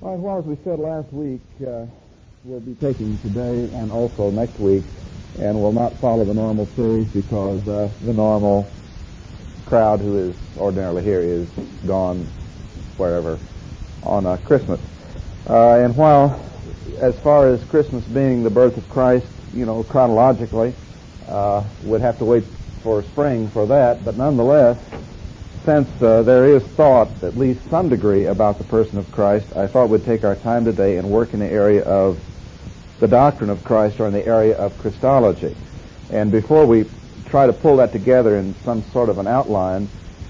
All right, well, as we said last week, we'll be taking today and also next week, and we'll not follow the normal series because the normal crowd who is ordinarily here is gone wherever on Christmas. And while, as far as Christmas being the birth of Christ, chronologically, we'd have to wait for spring for that, but nonetheless, since there is thought, at least some degree, about the person of Christ, I thought we'd take our time today and work in the area of the doctrine of Christ, or in the area of Christology. And before we try to pull that together in some sort of an outline,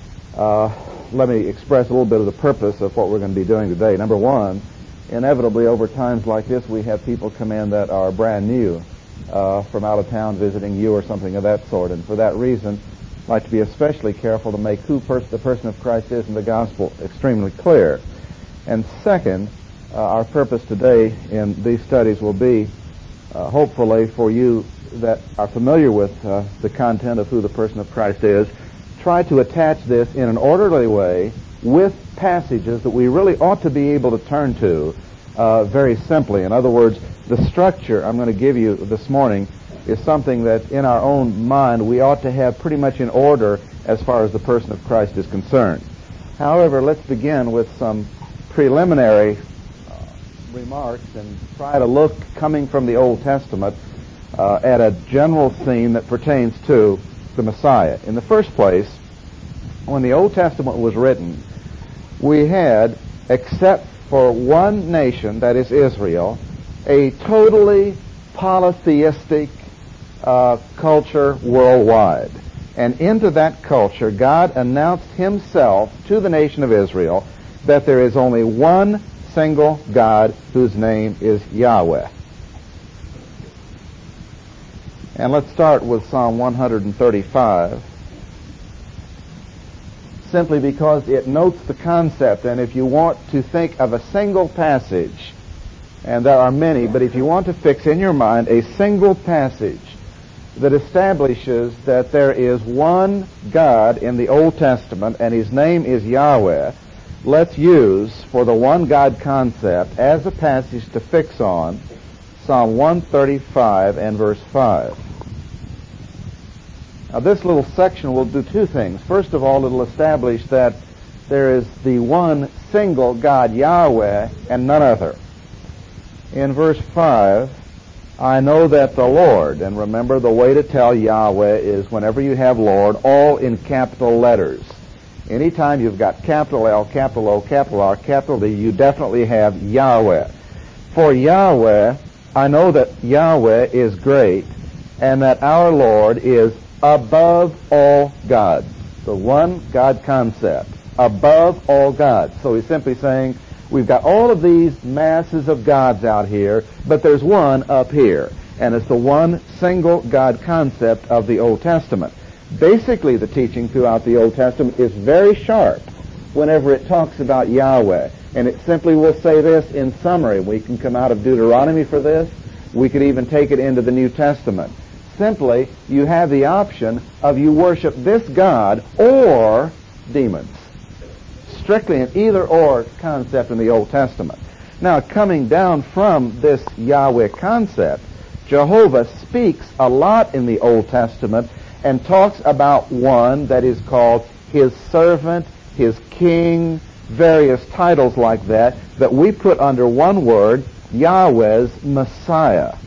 let me express a little bit of the purpose of what we're going to be doing today. Number one, inevitably over times like this, we have people come in that are brand new from out of town visiting you or something of that sort. And for that reason, I'd like to be especially careful to make who the person of Christ is in the gospel extremely clear. And second, our purpose today in these studies will be, hopefully for you that are familiar with the content of who the person of Christ is, try to attach this in an orderly way with passages that we really ought to be able to turn to very simply. In other words, the structure I'm going to give you this morning is something that in our own mind we ought to have pretty much in order as far as the person of Christ is concerned. However, let's begin with some preliminary remarks and try to look, coming from the Old Testament, at a general theme that pertains to the Messiah. In the first place, when the Old Testament was written, we had, except for one nation, that is Israel, a totally polytheistic culture worldwide. And into that culture, God announced himself to the nation of Israel that there is only one single God whose name is Yahweh. And let's start with Psalm 135, simply because it notes the concept. And if you want to think of a single passage, and there are many, but if you want to fix in your mind a single passage that establishes that there is one God in the Old Testament and his name is Yahweh, let's use, for the one God concept, as a passage to fix on, Psalm 135 and verse 5. Now this little section will do two things. First of all, it'll establish that there is the one single God, Yahweh, and none other. In verse 5, I know that the Lord, and remember the way to tell Yahweh is whenever you have Lord, all in capital letters. Anytime you've got capital L, capital O, capital R, capital D, you definitely have Yahweh. For Yahweh, I know that Yahweh is great, and that our Lord is above all gods. The one God concept, above all gods. So he's simply saying, we've got all of these masses of gods out here, but there's one up here. And it's the one single God concept of the Old Testament. Basically, the teaching throughout the Old Testament is very sharp whenever it talks about Yahweh. And it simply will say this in summary. We can come out of Deuteronomy for this. We could even take it into the New Testament. Simply, you have the option of you worship this God or demons. Strictly an either-or concept in the Old Testament. Now, coming down from this Yahweh concept, Jehovah speaks a lot in the Old Testament and talks about one that is called his servant, his king, various titles like that we put under one word, Yahweh's Messiah.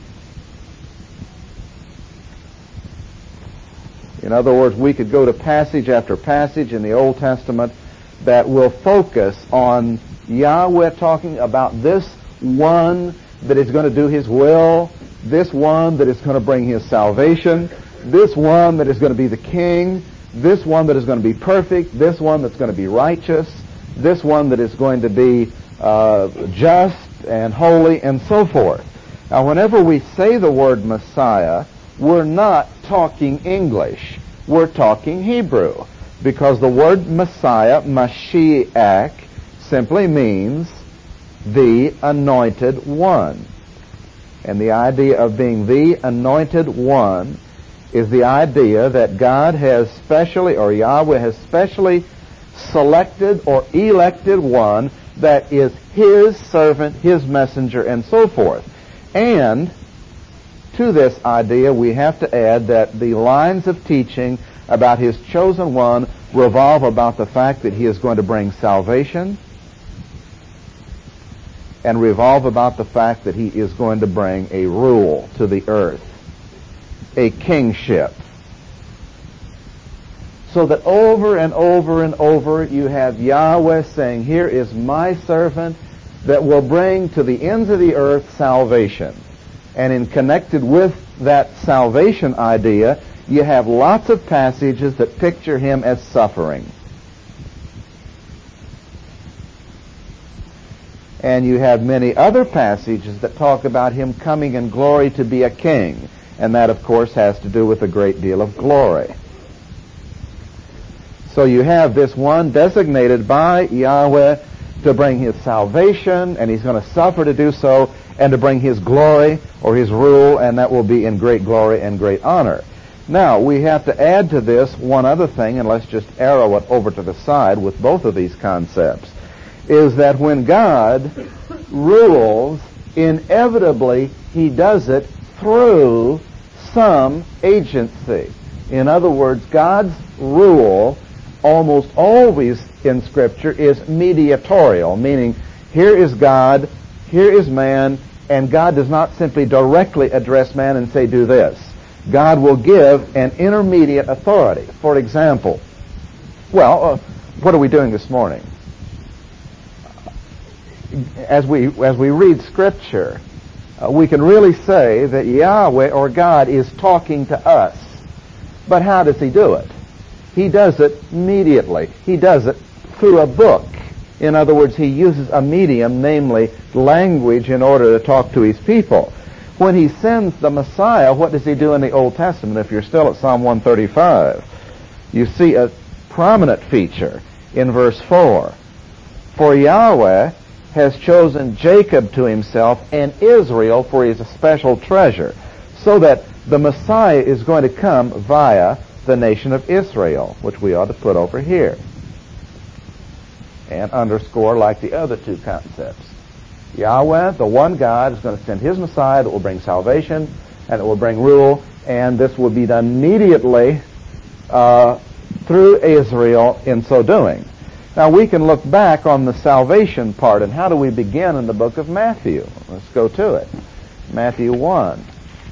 In other words, we could go to passage after passage in the Old Testament that will focus on Yahweh talking about this one that is going to do his will, this one that is going to bring his salvation, this one that is going to be the king, this one that is going to be perfect, this one that's going to be righteous, this one that is going to be just and holy, and so forth. Now, whenever we say the word Messiah, we're not talking English. We're talking Hebrew. Because the word Messiah, Mashiach, simply means the anointed one. And the idea of being the anointed one is the idea that God has specially, or Yahweh has specially selected or elected one that is his servant, his messenger, and so forth. And to this idea, we have to add that the lines of teaching about his chosen one revolve about the fact that he is going to bring salvation, and revolve about the fact that he is going to bring a rule to the earth, a kingship. So that over and over and over you have Yahweh saying, here is my servant that will bring to the ends of the earth salvation. And in connected with that salvation idea, you have lots of passages that picture him as suffering. And you have many other passages that talk about him coming in glory to be a king. And that, of course, has to do with a great deal of glory. So you have this one designated by Yahweh to bring his salvation, and he's going to suffer to do so, and to bring his glory or his rule, and that will be in great glory and great honor. Now, we have to add to this one other thing, and let's just arrow it over to the side with both of these concepts, is that when God rules, inevitably he does it through some agency. In other words, God's rule almost always in Scripture is mediatorial, meaning here is God, here is man, and God does not simply directly address man and say, do this. God will give an intermediate authority. For example, what are we doing this morning? As we read Scripture, we can really say that Yahweh or God is talking to us. But how does he do it? He does it immediately. He does it through a book. In other words, he uses a medium, namely language, in order to talk to his people. When he sends the Messiah, what does he do in the Old Testament? If you're still at Psalm 135, you see a prominent feature in verse 4. For Yahweh has chosen Jacob to himself and Israel for his special treasure, so that the Messiah is going to come via the nation of Israel, which we ought to put over here and underscore like the other two concepts. Yahweh, the one God, is going to send his Messiah that will bring salvation and it will bring rule, and this will be done immediately through Israel in so doing. Now we can look back on the salvation part, and how do we begin in the book of Matthew? Let's go to it. Matthew 1.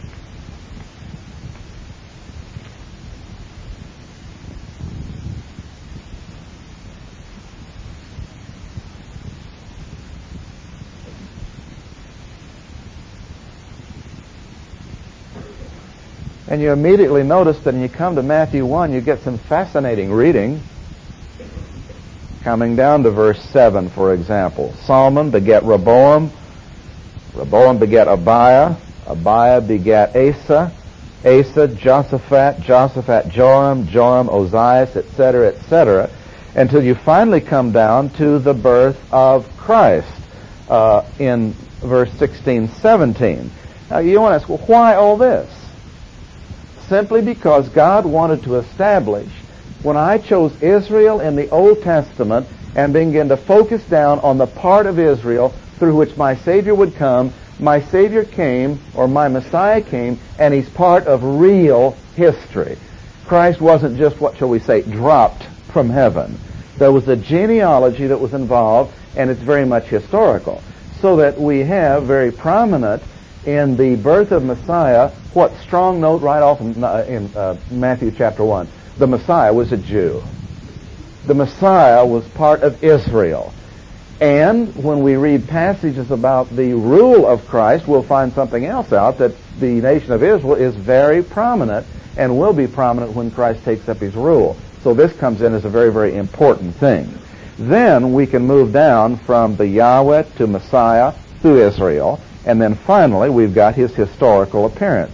And you immediately notice that when you come to Matthew 1, you get some fascinating reading. Coming down to verse 7, for example. Solomon begat Rehoboam. Rehoboam begat Abiah. Abiah begat Asa. Asa, Josaphat. Josaphat, Joram. Joram, Ozias, etc., etc., until you finally come down to the birth of Christ in verse 16, 17. Now you want to ask, well, why all this? Simply because God wanted to establish, when I chose Israel in the Old Testament and began to focus down on the part of Israel through which my Savior would come, my Savior came, or my Messiah came, and he's part of real history. Christ wasn't just, what shall we say, dropped from heaven. There was a genealogy that was involved, and it's very much historical. So that we have very prominent in the birth of Messiah, what strong note right off in Matthew chapter 1. The Messiah was a Jew. The Messiah was part of Israel. And when we read passages about the rule of Christ, we'll find something else out, that the nation of Israel is very prominent and will be prominent when Christ takes up his rule. So this comes in as a very, very important thing. Then we can move down from the Yahweh to Messiah through Israel. And then finally, we've got his historical appearance.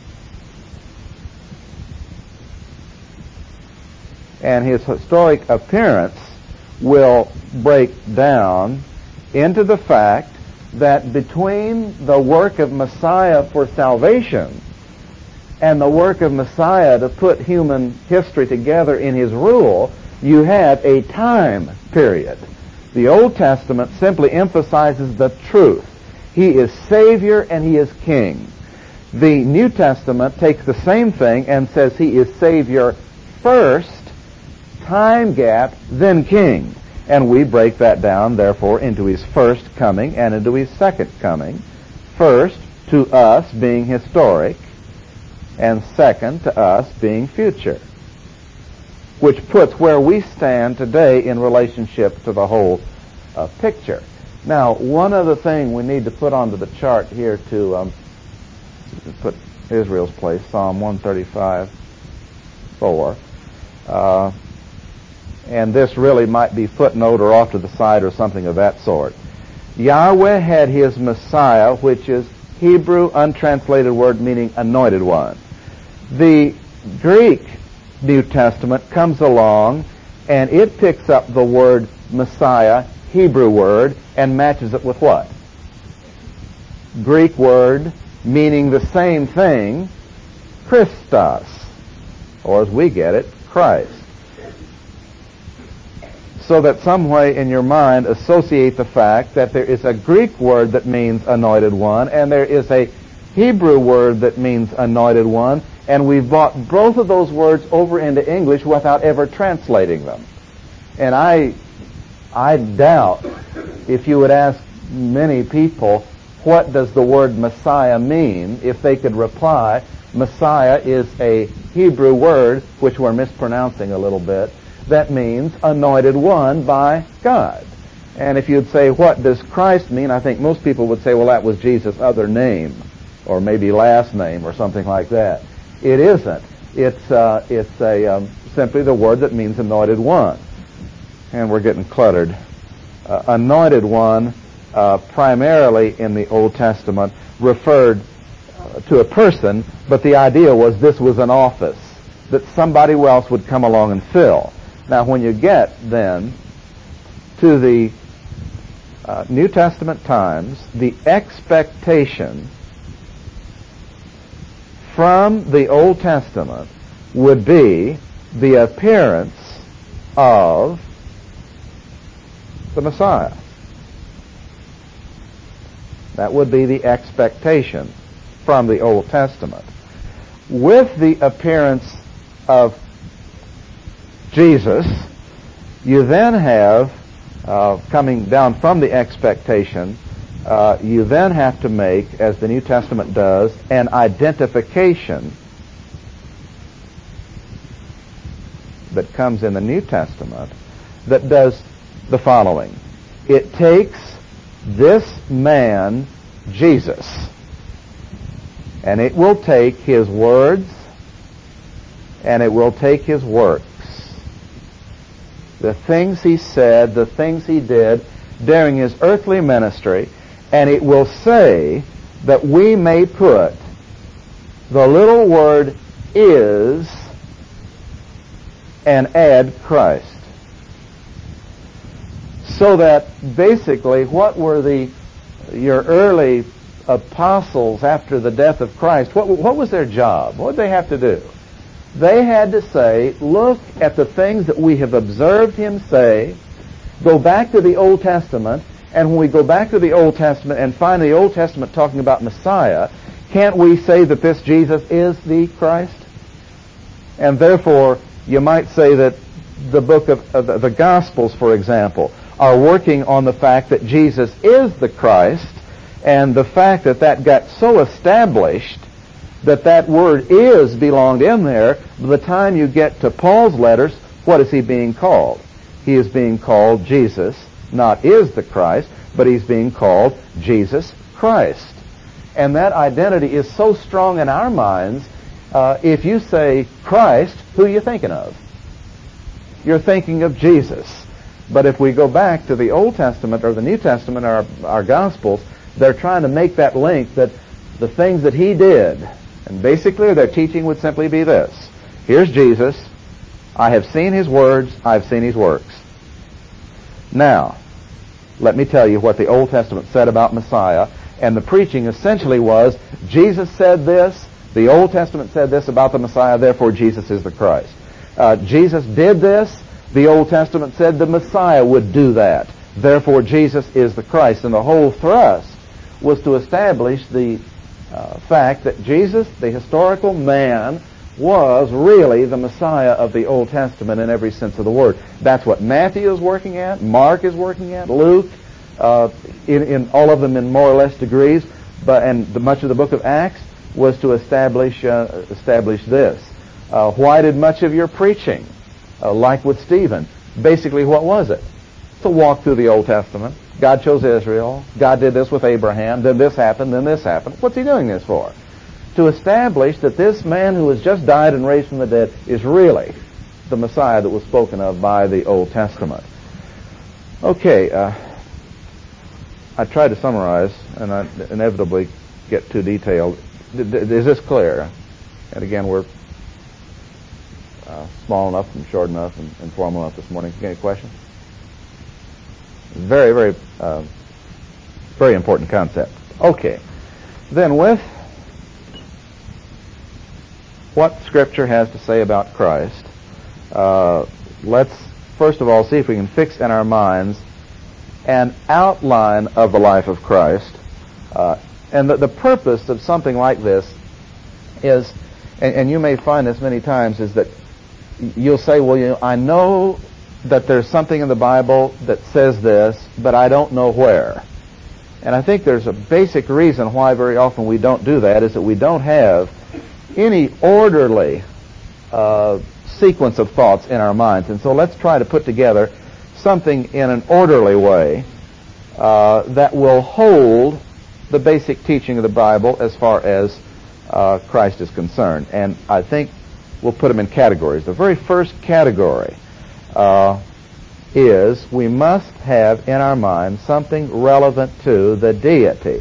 And his historic appearance will break down into the fact that between the work of Messiah for salvation and the work of Messiah to put human history together in his rule, you have a time period. The Old Testament simply emphasizes the truth. He is Savior and He is King. The New Testament takes the same thing and says He is Savior first, time gap, then King. And we break that down, therefore, into His first coming and into His second coming. First, to us being historic, and second, to us being future, which puts where we stand today in relationship to the whole picture. Now, one other thing we need to put onto the chart here to put Israel's place, Psalm 135:4. And this really might be footnote or off to the side or something of that sort. Yahweh had His Messiah, which is Hebrew untranslated word meaning anointed one. The Greek New Testament comes along and it picks up the word Messiah, Hebrew word, and matches it with what? Greek word meaning the same thing, Christos, or as we get it, Christ. So that some way in your mind associate the fact that there is a Greek word that means anointed one, and there is a Hebrew word that means anointed one, and we've brought both of those words over into English without ever translating them. And I doubt if you would ask many people, what does the word Messiah mean, if they could reply, Messiah is a Hebrew word, which we're mispronouncing a little bit, that means anointed one by God. And if you'd say, what does Christ mean, I think most people would say, well, that was Jesus' other name, or maybe last name, or something like that. It isn't. It's simply the word that means anointed one. And we're getting cluttered. Anointed one, primarily in the Old Testament, referred to a person, but the idea was this was an office that somebody else would come along and fill. Now, when you get, then, to the New Testament times, the expectation from the Old Testament would be the appearance of the Messiah. That would be the expectation from the Old Testament. With the appearance of Jesus, you then have, coming down from the expectation, you then have to make, as the New Testament does, an identification that comes in the New Testament that does the following. It takes this man, Jesus, and it will take His words, and it will take His works. The things He said, the things He did during His earthly ministry, and it will say that we may put the little word is and add Christ. So that basically what were your early apostles after the death of Christ, what was their job? What did they have to do? They had to say, look at the things that we have observed Him say, go back to the Old Testament, and when we go back to the Old Testament and find the Old Testament talking about Messiah, can't we say that this Jesus is the Christ? And therefore, you might say that the book of the Gospels, for example, are working on the fact that Jesus is the Christ, and the fact that that got so established that that word is belonged in there. By the time you get to Paul's letters, what is he being called? He is being called Jesus, not is the Christ, but he's being called Jesus Christ. And that identity is so strong in our minds, if you say Christ, who are you thinking of? You're thinking of Jesus. But if we go back to the Old Testament or the New Testament or our Gospels, they're trying to make that link that the things that he did, and basically their teaching would simply be this. Here's Jesus. I have seen his words. I've seen his works. Now, let me tell you what the Old Testament said about Messiah. And the preaching essentially was, Jesus said this, the Old Testament said this about the Messiah, therefore Jesus is the Christ. Jesus did this, the Old Testament said the Messiah would do that, Therefore, Jesus is the Christ. And the whole thrust was to establish the fact that Jesus, the historical man, was really the Messiah of the Old Testament in every sense of the word. That's what Matthew is working at, Mark is working at, Luke, in all of them in more or less degrees, and much of the book of Acts was to establish this. Why did much of your preaching, like with Stephen, basically what was it? To walk through the Old Testament. God chose Israel. God did this with Abraham. Then this happened. Then this happened. What's he doing this for? To establish that this man who has just died and raised from the dead is really the Messiah that was spoken of by the Old Testament. Okay, I tried to summarize, and I inevitably get too detailed. Is this clear? And again, we're small enough and short enough and informal enough this morning. Any questions? Very, very, very important concept. Okay. Then with what Scripture has to say about Christ, let's first of all see if we can fix in our minds an outline of the life of Christ. And the purpose of something like this is, and you may find this many times, is that you'll say, well, I know that there's something in the Bible that says this, but I don't know where. And I think there's a basic reason why very often we don't do that, is that we don't have any orderly sequence of thoughts in our minds. And so let's try to put together something in an orderly way that will hold the basic teaching of the Bible as far as Christ is concerned. And I think we'll put them in categories. The very first category is we must have in our mind something relevant to the deity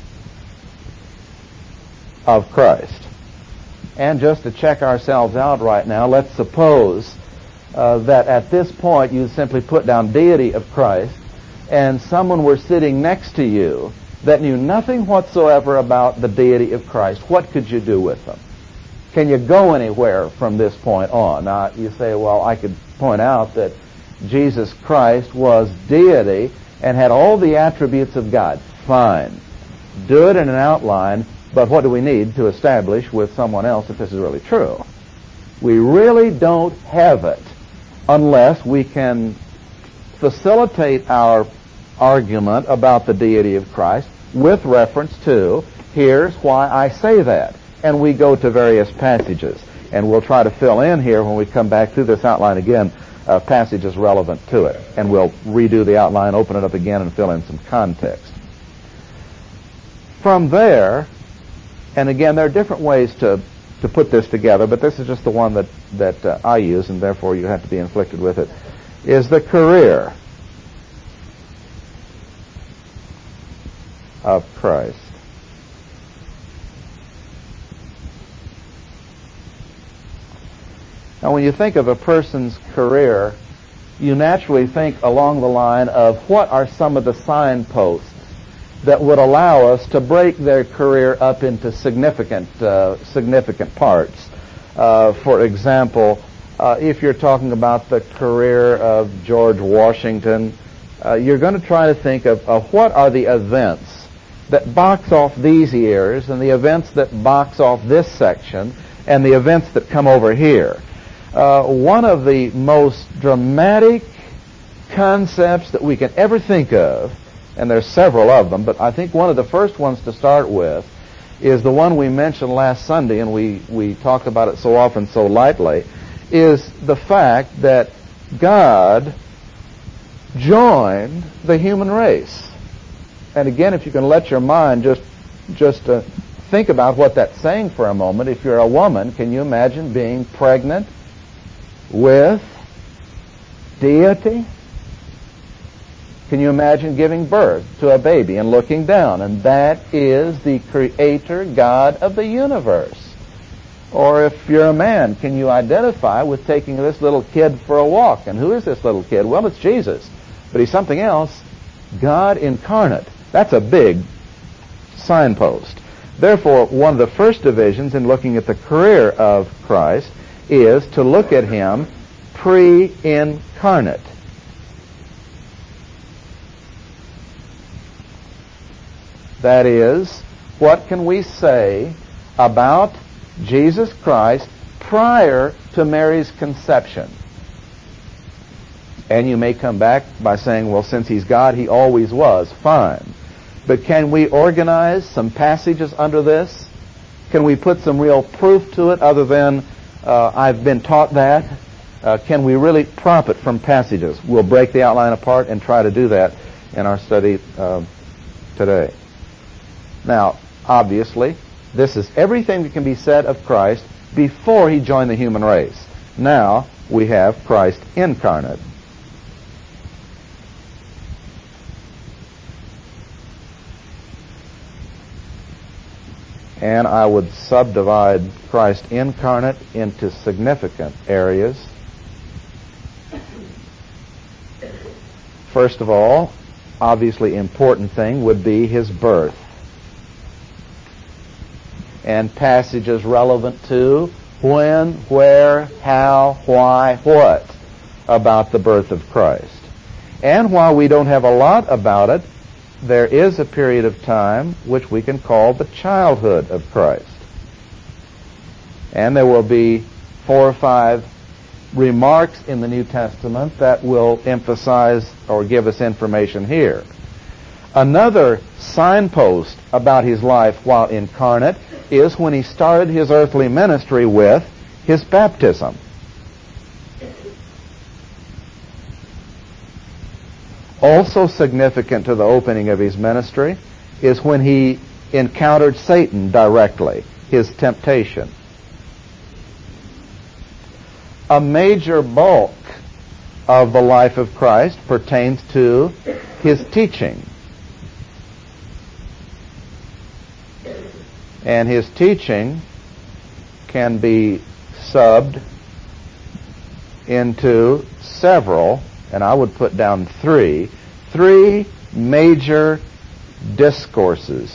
of Christ. And just to check ourselves out right now, let's suppose that at this point you simply put down deity of Christ, and someone were sitting next to you that knew nothing whatsoever about the deity of Christ. What could you do with them? Can you go anywhere from this point on? Now, you say, well, I could point out that Jesus Christ was deity and had all the attributes of God. Fine. Do it in an outline, but what do we need to establish with someone else if this is really true? We really don't have it unless we can facilitate our argument about the deity of Christ with reference to, here's why I say that. And we go to various passages. And we'll try to fill in here when we come back through this outline again, passages relevant to it. And we'll redo the outline, open it up again, and fill in some context. From there, and again, there are different ways to put this together, but this is just the one that I use, and therefore you have to be inflicted with it, is the career of Christ. Now, when you think of a person's career, you naturally think along the line of what are some of the signposts that would allow us to break their career up into significant parts. For example, if you're talking about the career of George Washington, you're going to try to think of what are the events that box off these ears, and the events that box off this section, and the events that come over here. One of the most dramatic concepts that we can ever think of, and there's several of them, but I think one of the first ones to start with is the one we mentioned last Sunday, and we talk about it so often so lightly, is the fact that God joined the human race. And again, if you can let your mind just think about what that's saying for a moment. If you're a woman, can you imagine being pregnant with deity? Can you imagine giving birth to a baby and looking down? And that is the Creator God of the universe. Or if you're a man, can you identify with taking this little kid for a walk? And who is this little kid? Well, it's Jesus. But he's something else. God incarnate. That's a big signpost. Therefore, one of the first divisions in looking at the career of Christ is to look at him pre-incarnate. That is, what can we say about Jesus Christ prior to Mary's conception? And you may come back by saying, well, since he's God, he always was. Fine. But can we organize some passages under this? Can we put some real proof to it other than I've been taught that? Can we really prop it from passages? We'll break the outline apart and try to do that in our study today. Now, obviously, this is everything that can be said of Christ before he joined the human race. Now, we have Christ incarnate. And I would subdivide Christ incarnate into significant areas. First of all, obviously important thing would be his birth. And passages relevant to when, where, how, why, what about the birth of Christ. And while we don't have a lot about it, there is a period of time which we can call the childhood of Christ. And there will be 4 or 5 remarks in the New Testament that will emphasize or give us information here. Another signpost about his life while incarnate is when he started his earthly ministry with his baptism. Also significant to the opening of his ministry is when he encountered Satan directly, his temptation. A major bulk of the life of Christ pertains to his teaching. And his teaching can be subbed into several, and I would put down three major discourses.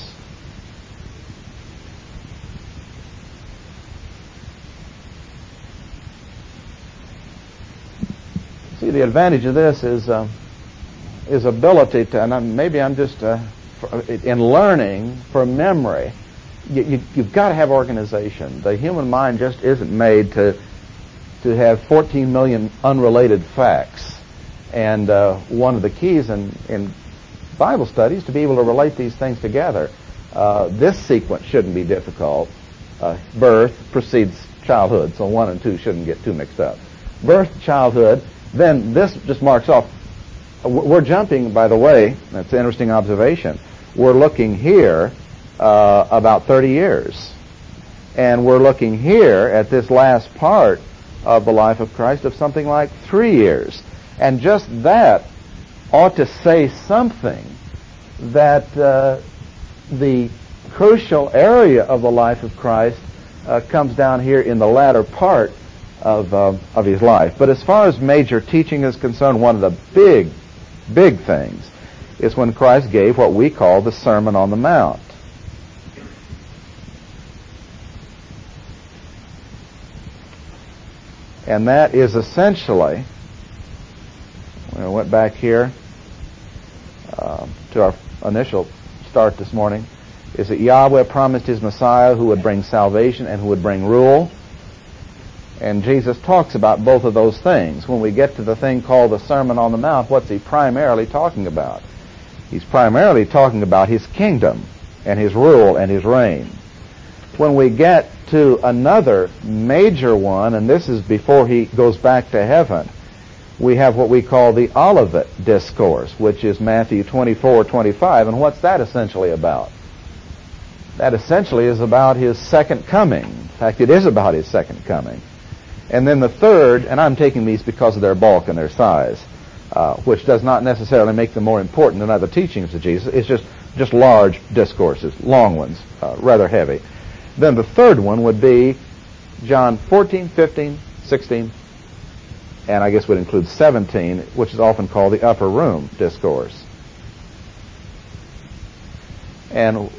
See, the advantage of this is ability to, and maybe I'm just in learning for memory. You've got to have organization. The human mind just isn't made to have 14 million unrelated facts. And one of the keys in Bible study is to be able to relate these things together. This sequence shouldn't be difficult. Birth precedes childhood, so 1 and 2 shouldn't get too mixed up. Birth, childhood, then this just marks off. We're jumping, by the way, that's an interesting observation. We're looking here about 30 years. And we're looking here at this last part of the life of Christ of something like 3 years. And just that ought to say something that the crucial area of the life of Christ comes down here in the latter part of his life. But as far as major teaching is concerned, one of the big things is when Christ gave what we call the Sermon on the Mount. And that is essentially, when I went back here to our initial start this morning, is that Yahweh promised his Messiah who would bring salvation and who would bring rule. And Jesus talks about both of those things. When we get to the thing called the Sermon on the Mount, what's he primarily talking about? He's primarily talking about his kingdom and his rule and his reign. When we get to another major one, and this is before he goes back to heaven, we have what we call the Olivet Discourse, which is Matthew 24:25. And what's that essentially about? That essentially is about his second coming. In fact, it is about his second coming. And then the third, and I'm taking these because of their bulk and their size, which does not necessarily make them more important than other teachings of Jesus. It's just large discourses, long ones, rather heavy. Then the third one would be John 14, 15, 16, and I guess would include 17, which is often called the Upper Room Discourse. And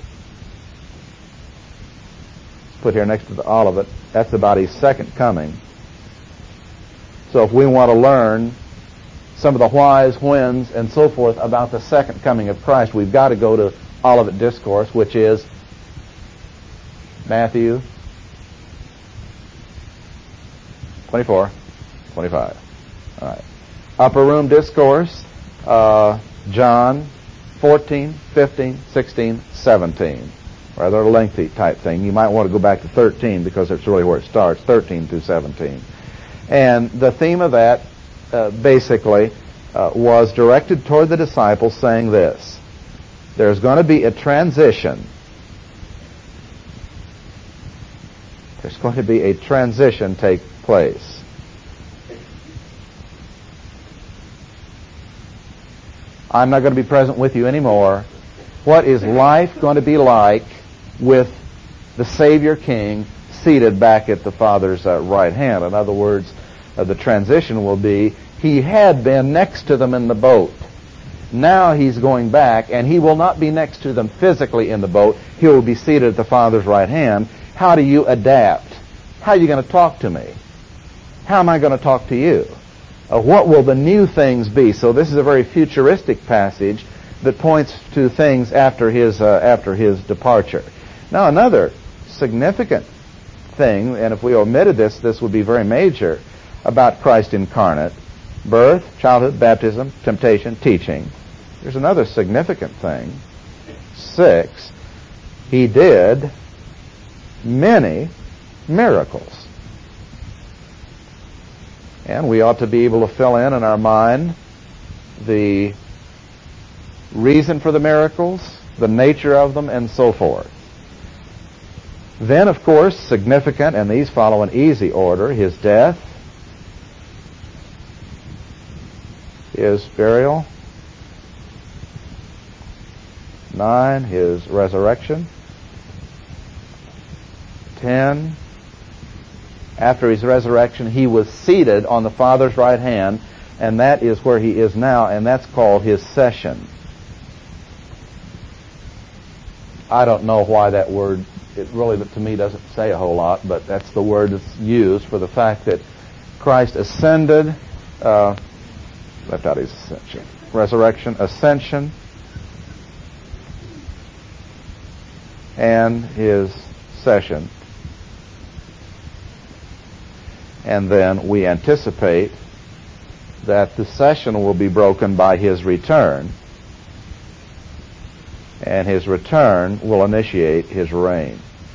put here next to the Olivet, that's about his second coming. So if we want to learn some of the whys, whens, and so forth about the second coming of Christ, we've got to go to Olivet Discourse, which is Matthew 24, 25. All right. Upper Room Discourse, John 14, 15, 16, 17. Rather lengthy type thing. You might want to go back to 13 because it's really where it starts, 13 through 17. And the theme of that basically was directed toward the disciples, saying this: there's going to be a transition. There's going to be a transition take place. I'm not going to be present with you anymore. What is life going to be like with the Savior King seated back at the Father's right hand? In other words, the transition will be, he had been next to them in the boat. Now he's going back, and he will not be next to them physically in the boat. He will be seated at the Father's right hand. How do you adapt? How are you going to talk to me? How am I going to talk to you? What will the new things be? So this is a very futuristic passage that points to things after his departure. Now, another significant thing, and if we omitted this, this would be very major, about Christ incarnate: birth, childhood, baptism, temptation, teaching. There's another significant thing. 6, he did many miracles. And we ought to be able to fill in our mind the reason for the miracles, the nature of them, and so forth. Then, of course, significant, and these follow in easy order: his death, his burial, 9, his resurrection, 10, after his resurrection, he was seated on the Father's right hand, and that is where he is now, and that's called his session. I don't know why that word, it really, to me, doesn't say a whole lot, but that's the word that's used for the fact that Christ ascended, left out his ascension, resurrection, ascension, and his session. And then we anticipate that the session will be broken by his return, and his return will initiate his reign.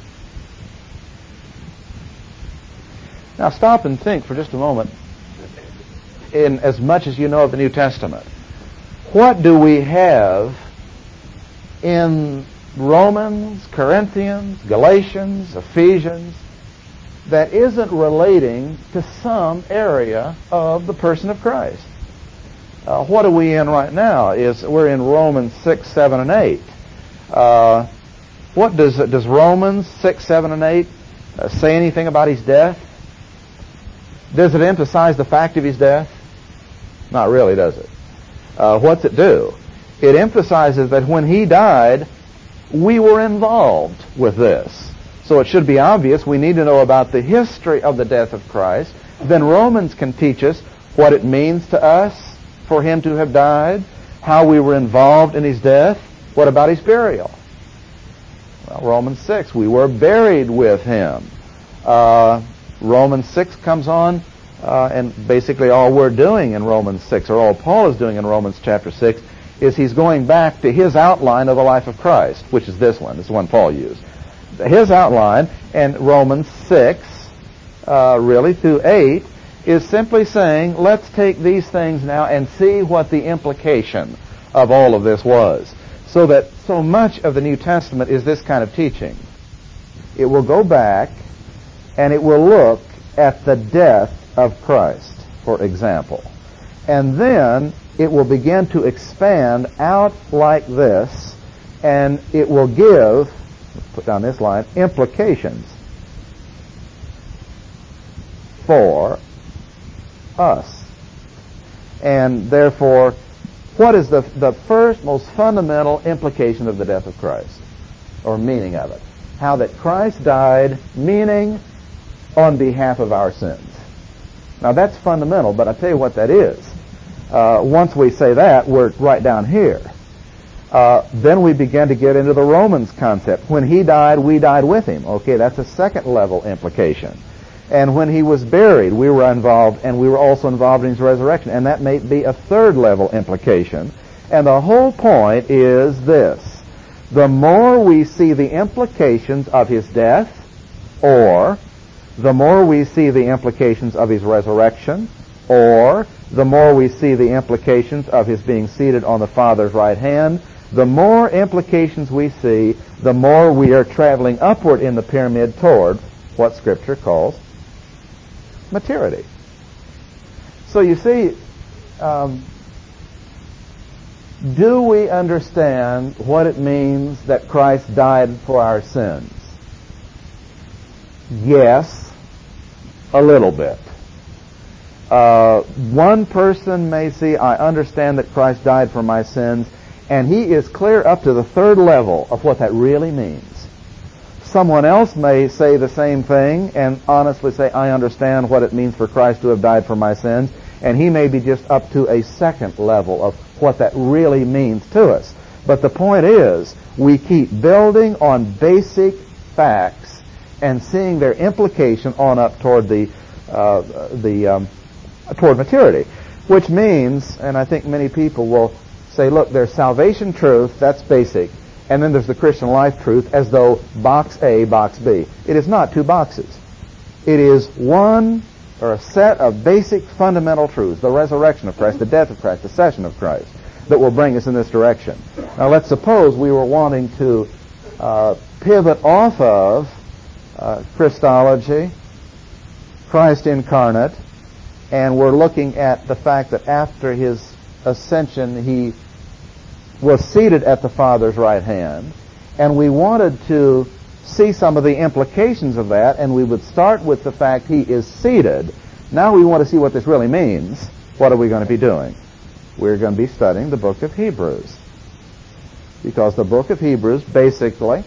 Now stop and think for just a moment, in as much as you know of the New Testament. What do we have in Romans, Corinthians, Galatians, Ephesians that isn't relating to some area of the person of Christ? What are we in right now? We're in Romans 6, 7, and 8. What does Romans 6, 7, and 8 say anything about his death? Does it emphasize the fact of his death? Not really, does it? What's it do? It emphasizes that when he died, we were involved with this. So it should be obvious we need to know about the history of the death of Christ. Then Romans can teach us what it means to us for him to have died, how we were involved in his death. What about his burial? Well, Romans 6, we were buried with him. Romans 6 comes on, and basically all we're doing in Romans 6, or all Paul is doing in Romans chapter 6, is he's going back to his outline of the life of Christ, which is this one. This is the one Paul used. His outline, and Romans 6, really through 8, is simply saying, let's take these things now and see what the implication of all of this was. So that so much of the New Testament is this kind of teaching. It will go back and it will look at the death of Christ, for example. And then it will begin to expand out like this, and it will give, put down this line, implications for us. And therefore, what is the first most fundamental implication of the death of Christ, or meaning of it? How that Christ died, meaning on behalf of our sins. Now that's fundamental, but I'll tell you what that is. Once we say that, we're right down here. Then we began to get into the Romans concept. When he died, we died with him. Okay, that's a second level implication. And when he was buried, we were involved, and we were also involved in his resurrection. And that may be a third level implication. And the whole point is this. The more we see the implications of his death, or the more we see the implications of his resurrection, or the more we see the implications of his being seated on the Father's right hand, the more implications we see, the more we are traveling upward in the pyramid toward what Scripture calls maturity. So you see, do we understand what it means that Christ died for our sins? Yes, a little bit. One person may see, I understand that Christ died for my sins, and he is clear up to the third level of what that really means. Someone else may say the same thing and honestly say, I understand what it means for Christ to have died for my sins, and he may be just up to a second level of what that really means to us. But the point is, we keep building on basic facts and seeing their implication on up toward toward maturity, which means, and I think many people will say, look, there's salvation truth, that's basic, and then there's the Christian life truth, as though box A, box B. It is not two boxes. It is one, or a set of basic fundamental truths, the resurrection of Christ, the death of Christ, the ascension of Christ, that will bring us in this direction. Now let's suppose we were wanting to pivot off of Christology, Christ incarnate, and we're looking at the fact that after his ascension he was seated at the Father's right hand, and we wanted to see some of the implications of that, and we would start with the fact he is seated. Now we want to see what this really means. What are we going to be doing? We're going to be studying the book of Hebrews, because the book of Hebrews basically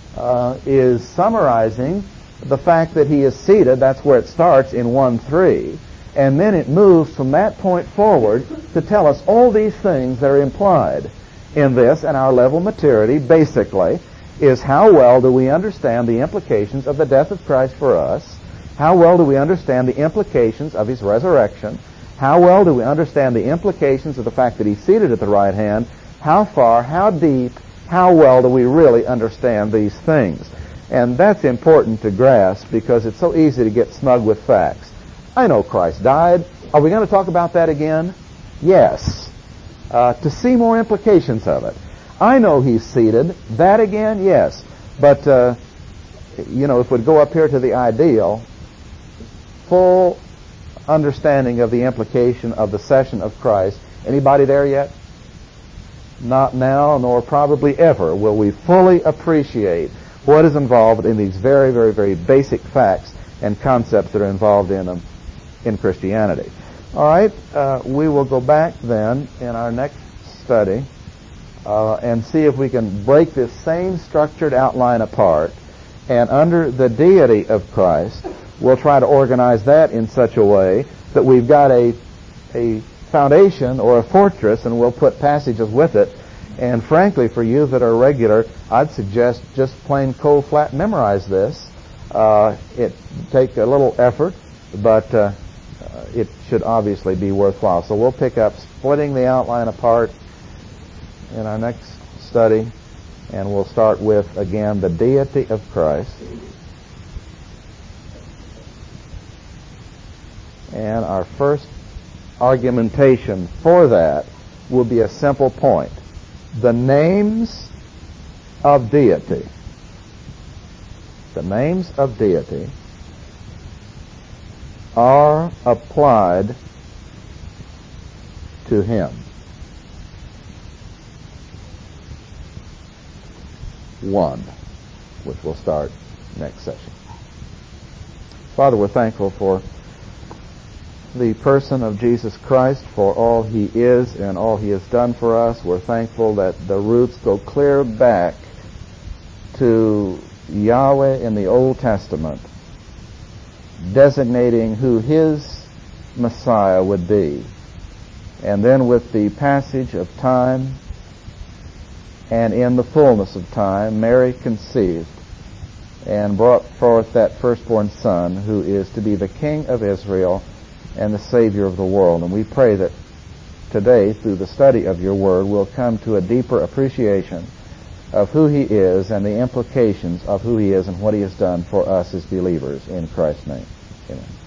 is summarizing the fact that he is seated. That's where it starts in 1:3, and then it moves from that point forward to tell us all these things that are implied in this, and our level of maturity basically is how well do we understand the implications of the death of Christ for us, how well do we understand the implications of his resurrection, how well do we understand the implications of the fact that he's seated at the right hand, how far, how deep, how well do we really understand these things. And that's important to grasp, because it's so easy to get smug with facts. I know Christ died. Are we going to talk about that again? Yes. To see more implications of it. I know he's seated. That again? Yes. But, if we'd go up here to the ideal, full understanding of the implication of the session of Christ. Anybody there yet? Not now, nor probably ever will we fully appreciate what is involved in these very, very, very basic facts and concepts that are involved in them in Christianity. All right, we will go back then in our next study and see if we can break this same structured outline apart, and under the deity of Christ, we'll try to organize that in such a way that we've got a foundation or a fortress, and we'll put passages with it. And frankly, for you that are regular, I'd suggest just plain cold flat memorize this. It take a little effort, but it should obviously be worthwhile. So we'll pick up splitting the outline apart in our next study, and we'll start with, again, the deity of Christ. And our first argumentation for that will be a simple point. The names of deity. The names of deity are applied to him. One, which we'll start next session. Father, we're thankful for the person of Jesus Christ, for all he is and all he has done for us. We're thankful that the roots go clear back to Yahweh in the Old Testament, designating who his Messiah would be. And then with the passage of time And in the fullness of time, Mary conceived and brought forth that firstborn son who is to be the King of Israel and the Savior of the world. And we pray that today, through the study of your word, we'll come to a deeper appreciation of who he is and the implications of who he is and what he has done for us as believers in Christ's name. Amen.